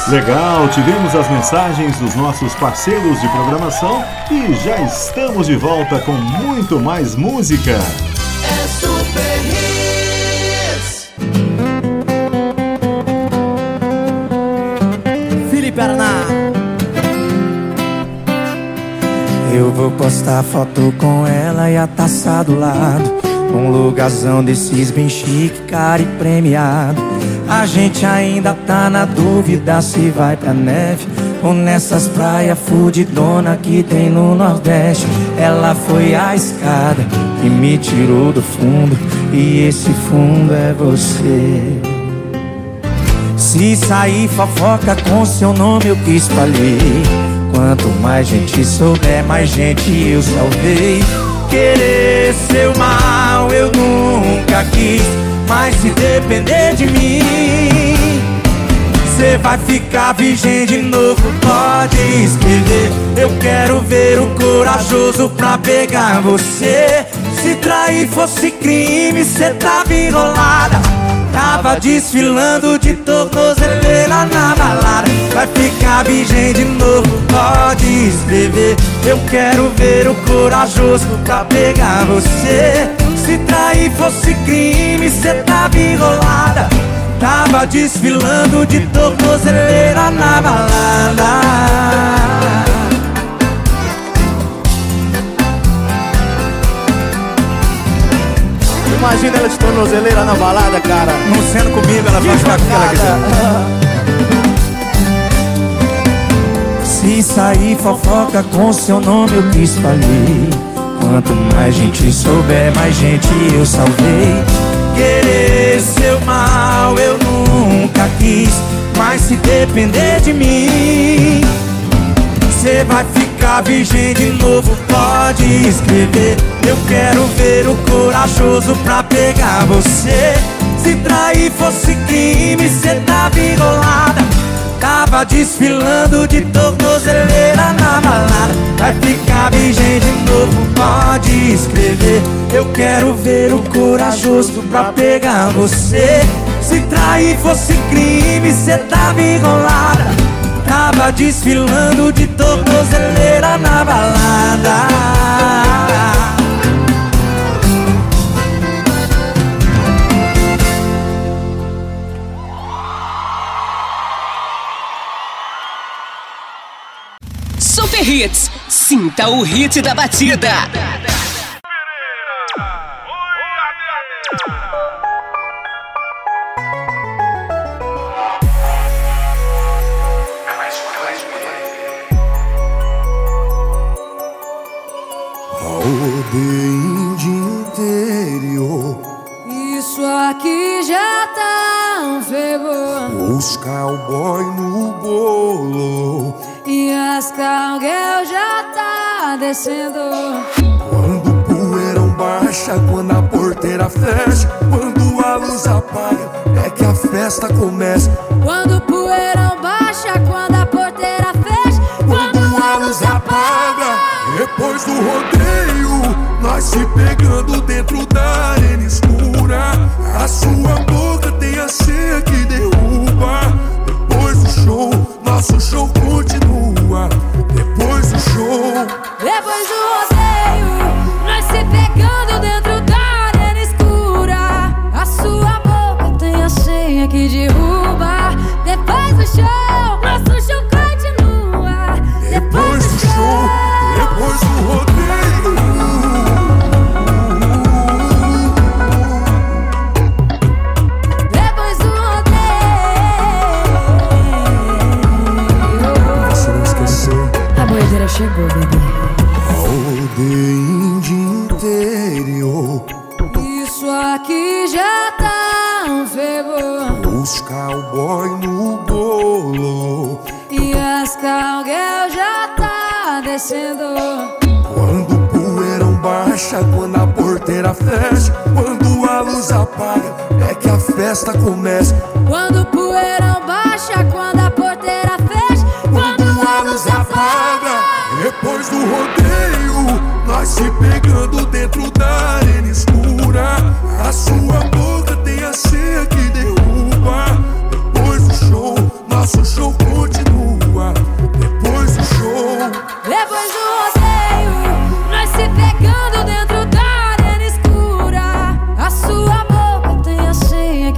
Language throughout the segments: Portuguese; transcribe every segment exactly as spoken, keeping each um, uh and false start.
Legal, tivemos as mensagens dos nossos parceiros de programação e já estamos de volta com muito mais música. É Super Hits. Felipe Araná. Eu vou postar foto com ela e a taça do lado, um lugarzão desses bem chique, caro e premiado. A gente ainda tá na dúvida se vai pra neve ou nessas praias fudidona que tem no Nordeste. Ela foi a escada que me tirou do fundo, e esse fundo é você. Se sair fofoca com seu nome eu que espalhei, quanto mais gente souber, mais gente eu salvei. Querer seu mal eu nunca quis, mas se depender de mim, cê vai ficar virgem de novo, pode escrever. Eu quero ver o corajoso pra pegar você. Se trair fosse crime, cê tava enrolada, tava desfilando de tornozeleira na balada. Vai ficar virgem de novo, pode escrever. Eu quero ver o corajoso pra pegar você. Se trair fosse crime, cê tava enrolada, tava desfilando de tornozeleira na balada. Imagina ela de tornozeleira na balada, cara. Não sendo comigo, ela vai ficar com o que ela quiser. Se sair fofoca com seu nome eu que espalhei, quanto mais gente souber, mais gente eu salvei. Querer seu mal eu nunca quis, mas se depender de mim, cê vai ficar virgem de novo, pode escrever. Eu quero ver o corajoso pra pegar você. Se trair fosse crime, cê tava enrolada, tava desfilando de tornozeleira na balada. Vai ficar virgem de novo, pode escrever. Eu quero ver o corajoso pra pegar você. Se trair fosse crime, cê tava enrolada, tava desfilando de tornozeleira na balada. Super Hits, sinta o hit da batida. Rodeio de interior, isso aqui já tá um fervor. os cowboy no bolo, E as cowgirl já tá descendo. quando o poeirão baixa, quando a porteira fecha, quando a luz apaga, é que a festa começa. Quando o poeirão baixa, quando a porteira fecha, Quando a luz apaga, depois do rodeio, nós se pegando dentro da arena escura. A sua boca tem a senha que derruba. Depois do show, nosso show continua. Depois do show, depois do rodeio, nós se pegando dentro da arena escura. A sua boca tem a senha que derruba. Depois do show, nosso show continua. depois do show, depois do rodeio. Depois do rodeio, Se não esquecer, a boiadeira chegou, bebê. rodeio de interior, Isso aqui já tá um fervor. os cowboy no bolo, E as cowgirl já tá descendo. quando o poeirão baixa, quando a porteira fecha, quando a luz apaga, é que a festa começa. Quando o poeirão baixa, quando a porteira fecha, Quando a luz apaga, depois do rodeio, nós se pegando dentro da arena escura. A sua boca tem a senha que derruba. Depois do show, nosso show continua.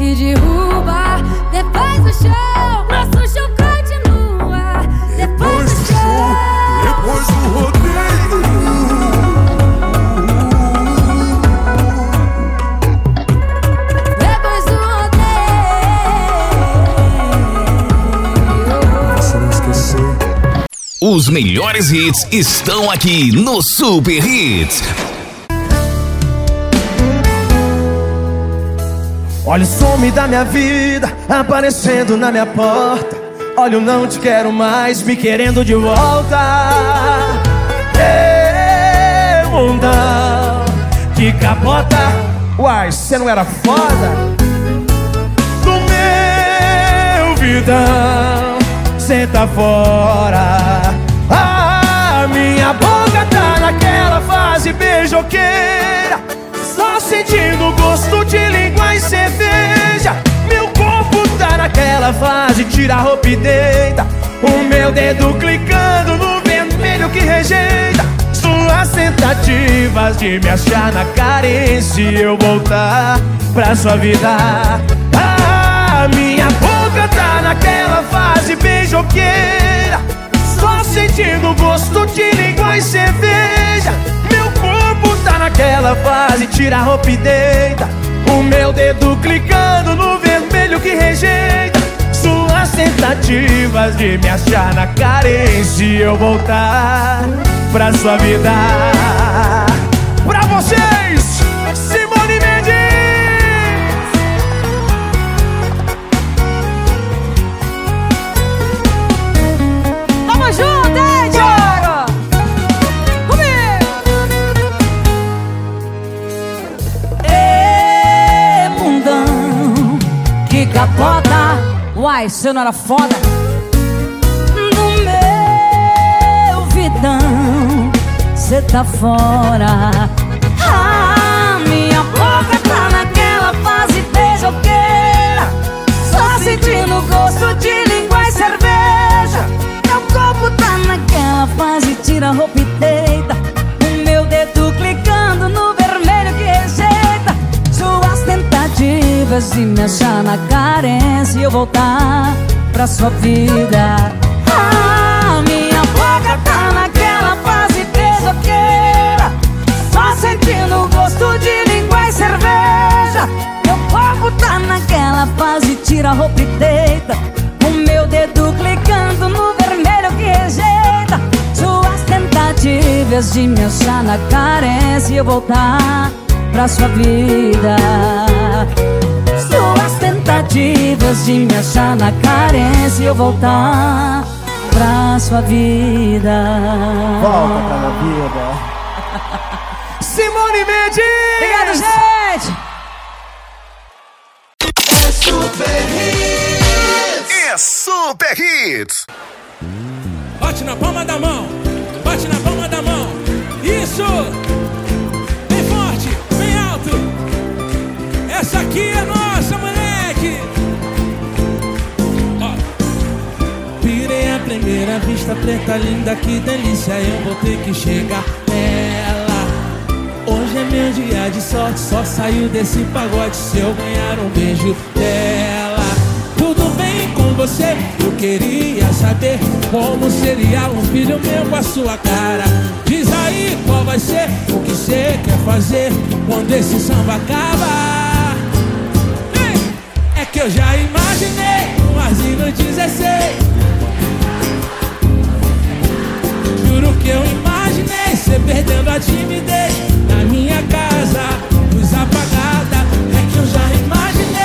que derruba. Depois do show, nosso show continua. Depois do show, depois do rodeio. Depois do rodeio. Você não esquecer. Os melhores hits estão aqui no Super Hits. Olha o some da minha vida aparecendo na minha porta. Olha o não te quero mais me querendo de volta. Ei, mundão, que capota. Uai, cê não era foda? Do meu vidão, cê tá fora. Ah, minha boca tá naquela fase beijoqueira, só sentindo o gosto de língua e cerveja. Meu corpo tá naquela fase, tira a roupa e deita. O meu dedo clicando no vermelho que rejeita. Suas tentativas de me achar na carência e eu voltar pra sua vida. Ah, minha boca tá naquela fase beijoqueira, só sentindo o gosto de língua e cerveja. Meu corpo tá naquela fase, tira a roupa e deita. O meu dedo clicando no vermelho que rejeita. Suas tentativas de me achar na carência e eu voltar pra sua vida. Pra vocês, Simone Mendes. Tamo junto, hein, Diogo? Comigo! Ê, mundão, que capota. Uai, cê não era foda? Do meu vidão, cê tá fora. Ah, minha boca tá naquela fase beijoqueira, só sentindo o gosto de língua e cerveja. Meu corpo tá naquela fase, tira a roupa e deita. O meu dedo clicando no vermelho que rejeita. Suas tentativas de me achar na carência e eu voltar pra sua vida. Ah, minha boca tá naquela fase beijoqueira, só sentindo o gosto de língua e cerveja. Meu corpo tá naquela fase, tira a roupa e deita. O meu dedo clicando no vermelho que rejeita. Suas tentativas de me achar na carência e eu voltar pra sua vida. Suas tentativas de me achar na carência e eu voltar pra sua vida. Volta pra minha vida. Simone Mendes. Obrigado, gente. É Super Hits. Bate na palma da mão, bate na palma da mão. Isso! Bem forte, bem alto. Essa aqui é nossa, moleque. Ó. Pirei a primeira vista, preta linda, que delícia. Eu vou ter que chegar nela. Hoje é meu dia de sorte, só saiu desse pagode se eu ganhar um beijo dela. Tudo bem com você? Eu queria saber como seria um filho meu com a sua cara. Diz aí qual vai ser o que você quer fazer quando esse samba acaba. Ei, é que eu já imaginei um arzinho dezesseis. Juro que eu imaginei você perdendo a timidez na minha casa, luz apagada. É que eu já imaginei.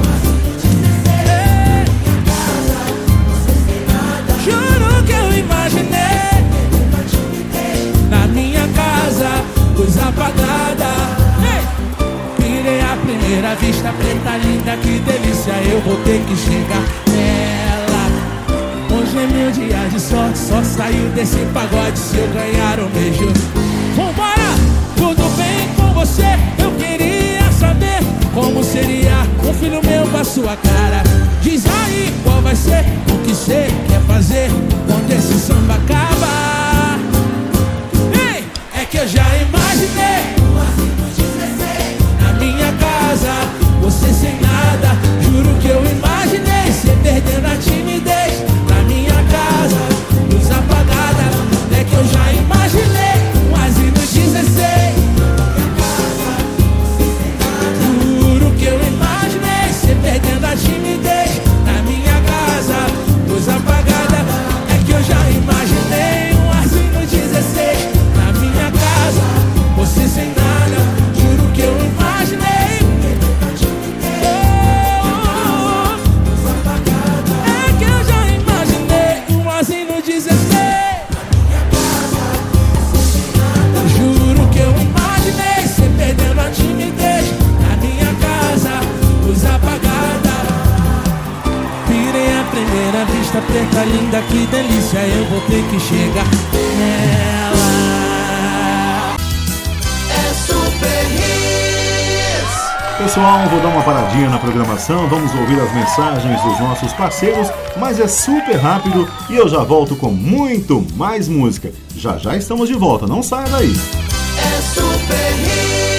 Juro que eu imaginei na minha casa, luz apagada. Ei! Pirei a primeira vista, preta linda, que delícia. Eu vou ter que chegar nela. Hoje é meu dia de sorte, só saiu desse pagode se eu ganhar um beijo. Vambora! Tudo bem com você? Eu queria saber como seria um filho meu com a sua cara. Diz aí qual vai ser o que você quer fazer quando esse samba acaba. Ei, é que eu já imaginei na minha casa, você sem nada, primeira vista, preta linda, que delícia, eu vou ter que chegar nela. É Super Hits. Pessoal, vou dar uma paradinha na programação, vamos ouvir as mensagens dos nossos parceiros, mas é super rápido e eu já volto com muito mais música. Já já estamos de volta, não saia daí. É Super Hits.